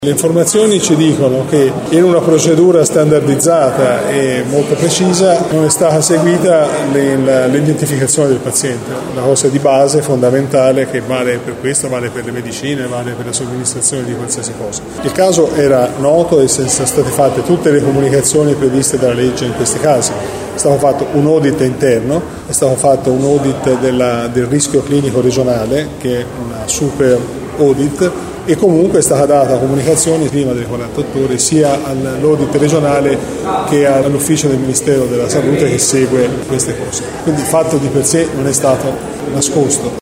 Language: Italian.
Le informazioni ci dicono che in una procedura standardizzata e molto precisa non è stata seguita l'identificazione del paziente, una cosa di base fondamentale che vale per questo, vale per le medicine, vale per la somministrazione di qualsiasi cosa. Il caso era noto e sono state fatte tutte le comunicazioni previste dalla legge in questi casi. È stato fatto un audit interno, è stato fatto un audit del rischio clinico regionale, che è una super audit, e comunque è stata data comunicazione prima delle 48 ore sia all'audit regionale che all'ufficio del Ministero della Salute che segue queste cose. Quindi il fatto di per sé non è stato nascosto.